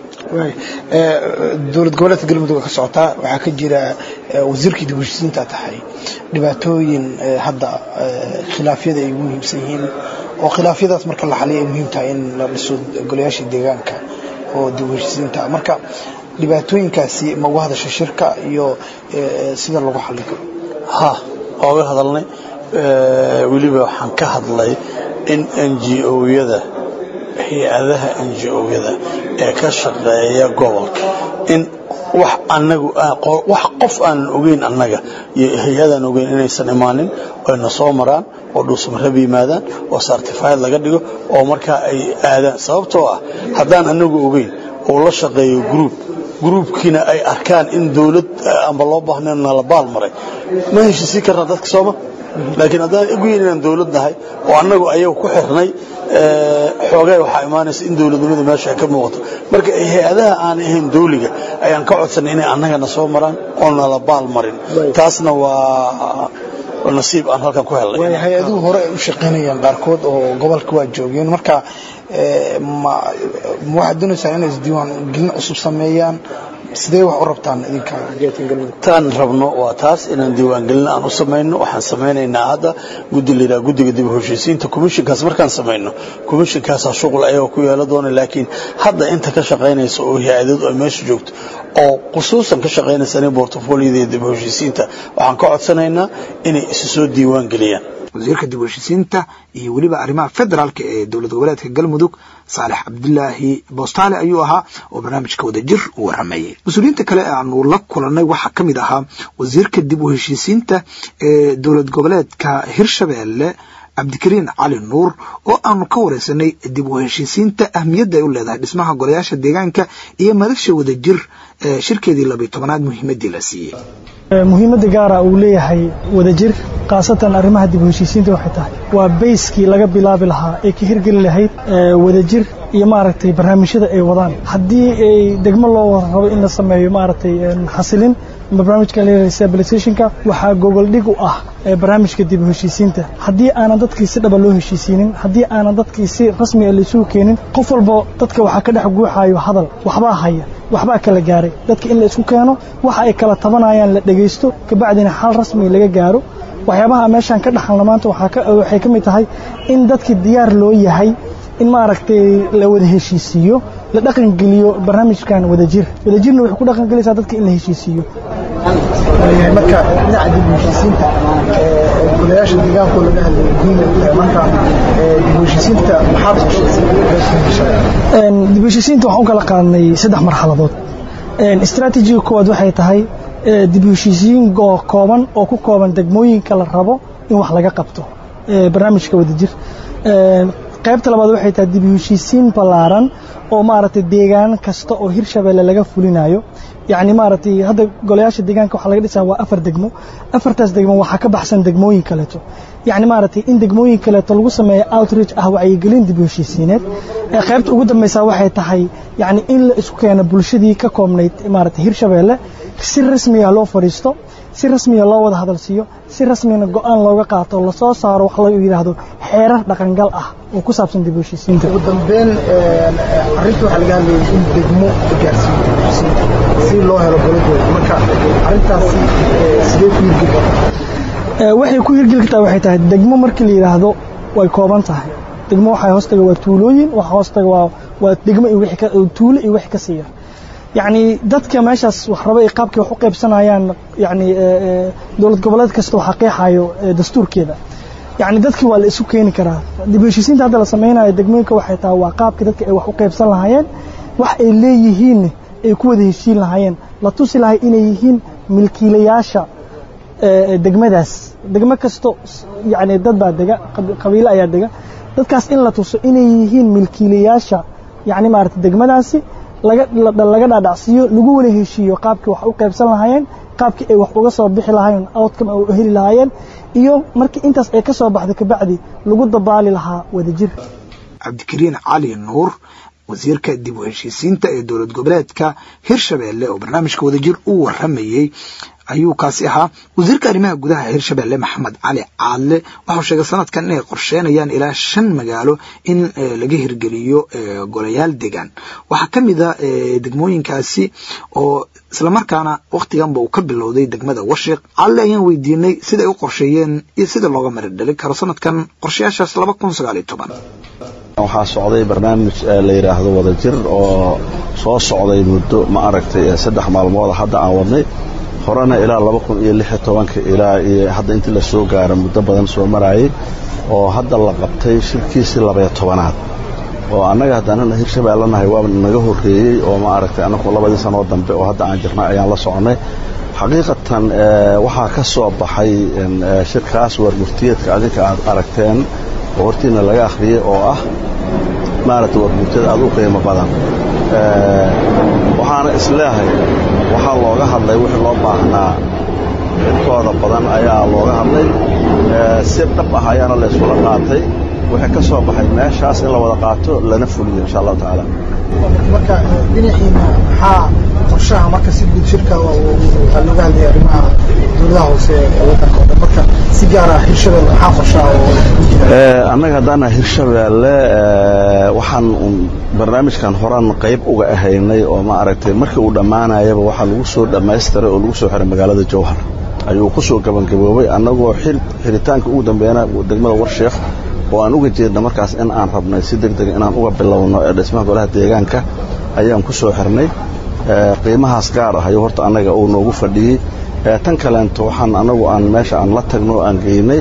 dowlad goboleedka galmudug ka socota waxa ka jira wasiirkii dib u heshiisiinta tahay dhibaatooyin hadda khilaafyada ay muhiimsan yihiin oo khilaafyadaas marka la xaliyo muhiim tahay in la dhiso golayaasha deegaanka oo dib u heshiisiinta marka dhibaatooyinkaasi ma uga hadashay shirka iyo sida lagu xalin karo oo hadalnay waliba waxaan ka hadlay in NGO-yada hay'adaha NGO-yada ee ka shaqeeya gobolka in wax anagu wax qof aan ogeyn anaga iyo hay'adan ogeyn inaysan imaanin oo na soo maraan oo dhuusmarab yimaadaan oo certified laga dhigo oo marka ay aadaan sababtoo ah hadaan anagu ogeyn oo la shaqeeyo groupkina ay arkaan in dawlad amba loo baahnaan la baal maray ma heshiisi karna dadka Soomaa laakiin hadaan ogeyn inaan dawlad nahay oo anagu ayagu ku xirnay xoogay waxa imaanaysa in dawladnimada meesha ka muuqato marka hay'adaha aan ahayn dawliga ayaan ka codsanay inay annagana soo maraan oo nala baal marin taasna waa nasiib aan halkan ku helay way hay'aduhu hore u shaqeynayaan qaarkood oo gobolka waa joogeen marka ma waxaad doonaysaa inay isdiiwaan gelin cusub sameeyaan sidee wax u rabtaan idinka tan rabno waa taas inaan diiwaan gelin aan u sameeyno waxaan sameynaynaa hadda guddiga dib u heshiisiinta commissionkaas markaan sameyno commissionkaas shaqo ay ku yeelo doona laakiin hadda inta ka shaqeynaysa oo hay'adadu ay meesha joogto oo khusuusan ka shaqeynaysa portfolio dib u heshiisiinta waxaan ka codsanaynaa inay isu soo diiwaan geliyaan wasiirka dib u heshiisiinta iyo weliba arrimaha federaalka ee dowlad goboleedka galmudug saalex cabdilaahi boostaale ayuu ahaa oo barnaamijka wadajir u waramayay mas-uuliyiinta kale ee aanu la kulannay waxaa ka mid ahaa wasiirka dib u heshiisiinta ee dowlad goboleedka hirshabeelle cabdikariin cali nuur oo aanu ka wareysanay dib u heshiisiinta ahmiyadda ay u leedahay dhismaha golayaasha deegaanka iyo madasha wadajir shirkeedii 12aad muhiimadii la siiyey muhiimadda gaara uu leeyahay wadajir qaasatan arrimaha dib u heshiisiinta waxay tahay waa bayskii laga bilaabi lahaa ee ka hirgeli lahayd wadajir iyo maaragtay barnaamijyada ay wadaan haddii ay degmo loo rabo in la sameeyo maaragtay xasilin barnaamijka leeyahay stabilizationka waxaa gogol dhig u ah barnaamijka dib u heshiisiinta haddii aanan dadkii si dhaba loo heshiisiinin haddii aanan dadkii si rasmi ah isugu keenin qof walba dadka waxaa ka dhex guuxaayo hadal waxbaa haya waxbaa kala gaaray dadka in la isku keeno waxa ay kala tabanayaan la dhageysto kabacdina xal rasmi laga gaaro waxyaabaha meeshan ka dhaxalna maanta waxay ka mid tahay in dadkii diyaar loo yahay in maaragtay la wada heshiisiyo la dhaqan geliyo barnaamijkan wadajirna waxay ku dhaqan gelaysaa dadka in la heshiisiyo marka dhinaca dib u heshiisiinta golayaasha deegaanka laga hadlayo muhiim marka dib u heshiisiinta maxaa dib u heshiisiinta waxaan u kala qaadnay 3 marxaladood istiraatiijiga koowaad waxay tahay dib u heshiisiin kooban oo ku kooban degmooyinka la rabo in wax laga qabto barnaamijka wadajir qaybta labaad waxay tahay dib u heshiisiin ballaaran oo maaragtay deegaan kasta oo Hirshabeelle laga fulinayo يعني maaragtay hadda golayaasha deegaanka waxa laga dhisaa waa 4 degmo 4taas degmo waxa ka baxsan degmooyin kale يعني maaragtay in degmooyin kale lagu sameeyo outreach ah wacyigelin dib u heshiisiineed qaybta ugu dambaysa waxay tahay يعني in la isku keeno bulshadii ka koobnayd maaragtay Hirshabeelle si rasmi ah loo fariisto si rasmi ah loo wada hadalsiyo si rasmi ah go'aan looga qaato la soo saaro wax la yiraahdo xeerar dhaqangal ah oo ku saabsan dib u heshiisiinta ugu dambeyn arrintu waxa laga hadlayay in degmo gaarsiiyo si loo helo goladooda marka arrintaasi sidee ku hirgeli waxay ku hirgeli kartaa waxay tahay degmo markii la yiraahdo way kooban tahay degmo waxay hoostaga waa tuulooyin waxa hoostaga waa degmo iyo wixii ka tuulo iyo wixii ka siiya يعني dadka meeshaas wax raba ay qaabkii wax u qaybsanayaan يعني dawlad goboleed kasta waxa qeexayo dastuurkeeda يعني dadkii waa la isu keeni karaa dib u heshiisiinta hadda la sameeynayo degmooyinka waxay tahay waa qaabkii dadka ay wax u qaybsan lahaayeen wax ay leeyihiin ay ku wada heshiin lahaayeen la tusi lahay inay yihiin milkiilayaasha degmadaas degmo kasto يعني dad baa dega qabiilo ayaa dega dadkaas in la tuso inay yihiin milkiilayaasha يعني maaragtay degmadaasi laga dhaadhacsiyo lagu wada heshiiyo qaabkii wax u qaybsan lahaayeen qaabkii ay wax uga soo bixi lahaayeen outcome oo heli lahaayeen iyo markii intaas ay ka soo baxdo ka bacdi lagu dabaali lahaa wadajir cabdikariin cali nuur wasiirka dib u heshiisiinta ee dowlad goboleedka Hirshabeelle oo barnaamijka wadajir u waramayay ayuu kaasi ahaa wasiirka arrimaha gudaha Hirshabeelle Maxamed Cali Caadle waxa uu sheegay sanadkan inay qorsheynayaan ilaa 5 magaalo in laga hirgeliyo golayaal deegaan waxa kamid ah degmooyinkaasi oo isla markaana waqtiganba uu ka bilowday degmada Warshiq Caadle ayaan weydiinay sida ay u qorsheeyeen iyo sida looga maridhalin karo sanadkan qorshayaashaas 2019 waxaa socday barnaamij la yiraahdo wadajir oo soo socday muddo ma aragtay 3 maalmood hadda aan wadnay horena ilaa 2016 ilaa hadda intii la soo gaaray muddo badan soo marayay oo hadda la qabtay shirkiisii 12aad oo annaga haddana Hirshabeelle nahay waa naga horeeyay oo ma aragtay anagu 2 sano dambe oo hadda aan jirnay ayaan la soconay xaqiiqatan waxa ka soo baxay shirkaas warmurtiyeedka adinka aad aragteen hortiina laga akhriyay oo ah maaragtay warmurtiyeed aad u qiimo badan waxaana islaahay waxa looga hadlay wixii loo baahnaa intooda badan ayaa looga hadlay si dhab ah ayaana la isku qaatay wixii ka soo baxay meeshaas in la wada qaato lana fuliyo insha Allah taala marka dhinaciina maxaa qorshaha marka si guud shirka waxa looga hadlay arrimaha dowladda hoose ee wadanka marka si gaar ah Hirshabeelle maxaa qorshaha annaga haddana Hirshabeelle waxaan barnaamijkan horaan qayb uga ahaynay oo ma aragtay markii uu dhamaanayaba waxa lagu soo dhameystiray oo lagu soo xiray magaalada Jowhar ayuu ku soo gabangaboobay annagoo xiritaanka ugu dambeeyana degmada Warshiq oo aan uga jeedna markaas in aan rabnay si degdeg inaan uga bilowno dhismaha golaha deegaanka ayaan ku soo xirnay qiimahaas gaar ah ayuu horta annaga uu noogu fadhiyay tan kaleento waxaan anagu aan meesha aan la tagno aan geynay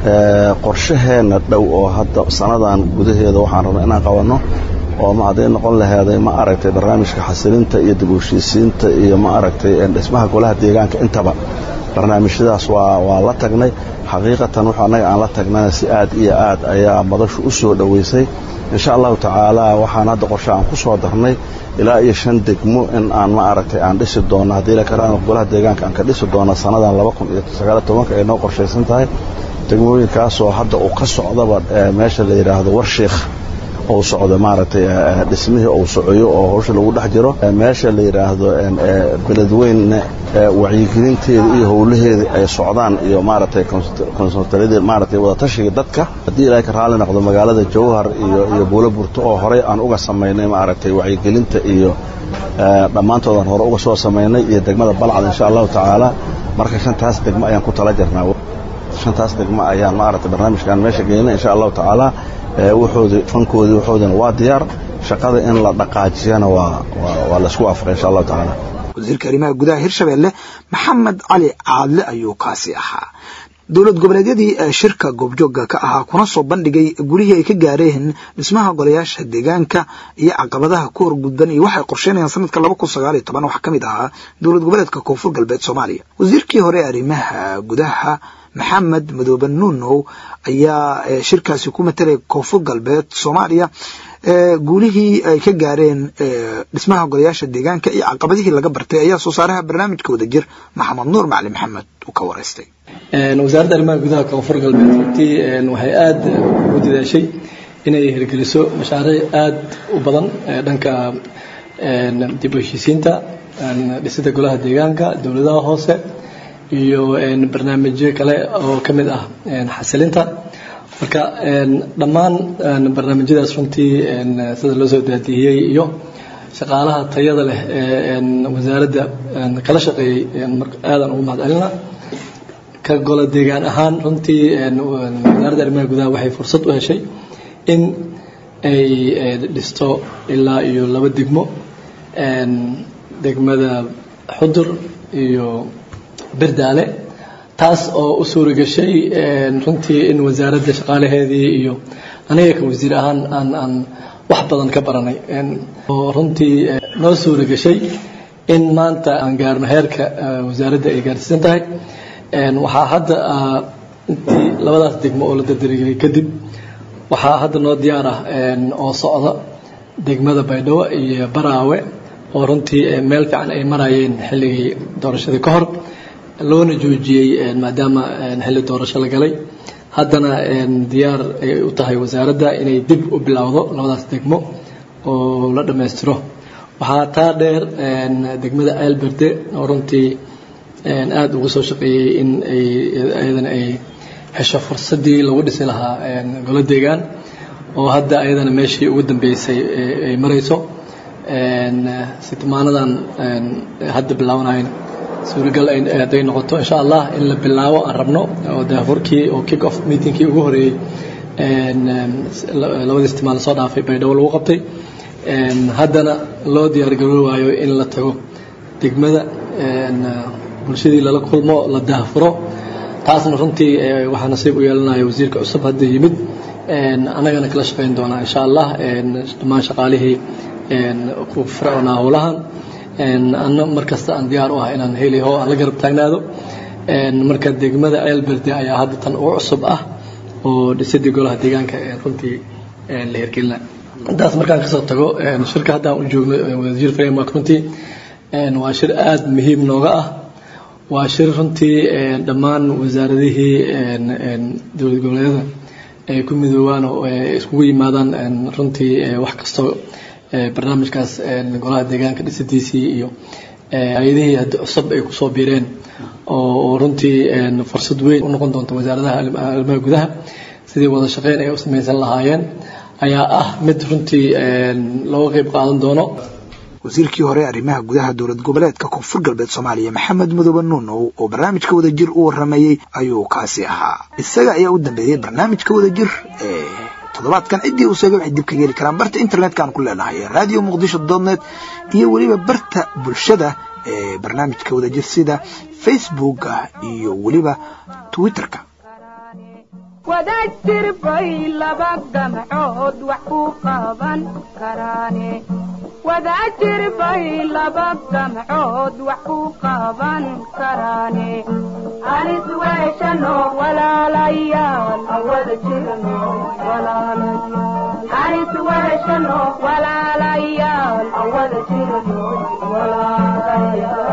qorshaheena dhow oo hadda sanadan gudaheeda waxaan rabnaa inaan qabanno oo ma haday noqon lahayd ma aragtay barnaamijka xasilinta iyo dib u heshiisiinta iyo ma aragtay dhismaha golaha deegaanka intaba barnaamijyadaas waa la tagnay xaqiiqatan waxa anaga aan la tagnana si aad iyo aad ayaa madashu u soo dhaweysay insha Allah taala waxaan hadda qorshe aan ku soo darnay ilaa iyo 5 degmo in aan ma aragtay aan dhisi doono hadii la karaan golaha deegaanka aan ka dhisi doono sanadan 2019 ay noo qorsheysan tahay degmooyinkaas oo hadda uu ka socdaba meesha la yiraahdo Warsheekh oo socdo maaragtay dhismihii oo socoyo oo hawsha lagu dhex jiro meesha la yiraahdo beledweyne wacyigelinteeda iyo howlaheeda ay socdaan iyo maaragtay konsultadeeda maaragtay wada tashiga dadka hadii ilaahay ka raali noqdo magaalada Jowhar iyo Buulaburto oo hore aan uga sameeynay maaragtay wacyigelinta iyo dhamaantoodan hore uga soo sameeynay iyo degmada Balcad insha Allah taala marka shantaas degmo ayaan ku tala jirnaa shantaas degmo ayaan maaragtay barnaamijkan meesha geynay insha Allah taala wuxuudana waa diyaar shaqada in la dhaqaajiyana waa la isku afray insha Allah taala wasiirka arrimaha gudaha Hirshabelle Maxamed Cali Caadle ayuu kaasi ahaa dawlad goboleedyadii shirka goobjooga ka ahaa kuna soo bandhigay gurihii ay ka gaareen dhismaha golayaasha deegaanka iyo caqabadaha ku horgudban iyo waxay qorsheynayaan sanadka 2019 waxa kamid ahaa dawlad goboleedka Koonfur Galbeed Soomaaliya wasiirkii hore arrimaha gudaha Maxamed Madoobe Nuunow ayaa shirkaasi ku matalay Koonfur Galbeed Soomaaliya guulihii ay ka gaareen dhismaha golayaasha deegaanka iyo caqabadihii laga bartay ayaa soo saaraha barnaamijka wadajir Maxamed Nuur Macalin Maxamed uu ka wareystay wasaaradda arrimaha gudaha Koonfur Galbeed waxay aad u dadaashay inay hirgeliso mashaariic aad u badan dhanka dib u heshiisiinta dhisida golaha deegaanka dawladaha hoose iyo barnaamijyo kale oo kamid ah xasilinta marka dhammaan barnaamijyadaas runtii sida loo soo daadiyay iyo shaqaalaha tayada leh wasaaradda kala shaqeeyay marka aadan ugu mahadcelina ka golaha deegaan ahaan runtii wasaaradda arrimaha gudaha waxay fursad u heshay in ay dhisto ilaa iyo 2 degmo degmada Xudur iyo Birdaale taas oo u suura gashay runtii in wasaaradda shaqaalaheedii iyo aniga ka wasiir ahaan aan wax badan ka baranay oo runtii noo suura gashay in maanta aan gaarno heerka wasaaradda ay gaarsiisan tahay waxaa hadda intii 2daas degmo oo la dadiriyay kadib waxaa hadda noo diyaar ah oo socda degmada Baydhabo iyo Baraawe oo runtii meel fiican ay marayeen xilligii doorashada ka hor loona joojiyay maadaama xilli doorasho la galay haddana diyaar ay u tahay wasaaradda inay dib u bilowdo 2daas degmo oo la dhameystiro waxaa taa dheer degmada Alberde oo runtii aad ugu soo shaqeeyay in ay hesho fursadii lagu dhisi lahaa golo deegaan oo hadda ayadana meeshii ugu dambeysay ay marayso sitmaanadan hadda bilaabanayeen suuragal ay noqoto insha Allah in la bilaabo aan rabno oo daafurkii oo kick off meetingkii ugu horeeyay labada istimaal soo dhaafay Baydhabo lagu qabtay haddana loo diyaar garoobayo in la tago degmada bulshadii lala kulmo la daafuro taasna runtii waxaa nasiib u yeelanayo wasiirka cusub hadda yimid anagana kala shaqeyn doona insha Allah dhammaan shaqaalihii ku fircoonaa howlahan anna markasta aan diyaar u ah inaan heliyo aan la garab taagnaado marka degmada Alberde ayaa hadda tan ugu cusub ah oo dhisidii golaha deegaanka runtii la hirgelina intaas markaan ka soo tago shirka hadda aan u joogno wasiir framework runtii waa shir aad muhiim nooga ah waa shir runtii dhammaan wasaaradihii dawlad goboleedyada ay ku midoobaan oo iskugu yimaadaan runtii wax kasto barnaamijkaas golaha deegaanka dhisidiisii iyo hay'adihii hadda cusub ay ku soo biireen oo runtii fursad weyn u noqon doonto wasaaradaha arrimaha gudaha sidii wada shaqeyn ay u samaysan lahaayeen ayaa ah mid runtii looga qayb qaadan doono wasiirkii hore arrimaha gudaha dawlad goboleedka Koonfur Galbeed Soomaaliya Maxamed Madoobe Nuunow oo barnaamijka wadajir u waramayay ayuu kaasi ahaa isaga ayaa u dambeeyay barnaamijka wadajir toddobaadkan cidii uu sheegay waxay dib ka heli karaan barta internet-kan ku leenahay radiomuqdisho.net iyo waliba barta bulshada barnaamijka wadajir sida Facebook iyo waliba Twitter-ka wadajir bay laba gamcood wax ku qaban karaane wadajir bay laba gamcood wax ku qaban karaane anis weeshano walaalayaal awada jirno walaalayaal anis weeshano walaalayaal awada jirno walaalayaal